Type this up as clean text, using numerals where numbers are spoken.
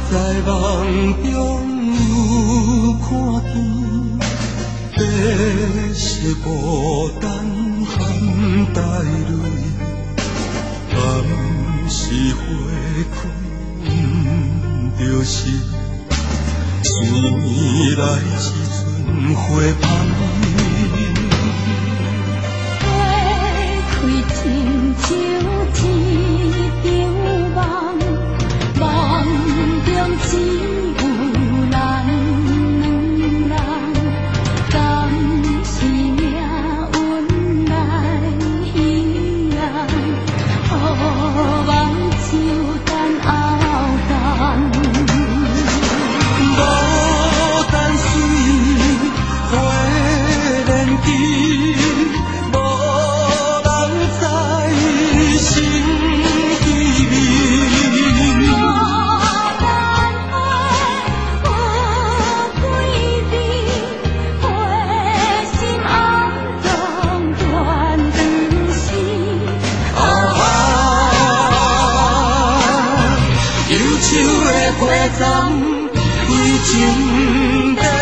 在梦中有看见，白色孤单含带泪，暗时花开不着时，醒来时阵花香。 花开亲像天顶梦，梦中只有咱两人，敢是命运来戏弄，好梦就等后天。 无等水花连枝，无人知心稀微。 花咱花有几味，花心暗中断肠时。 忧愁的花丛，为情在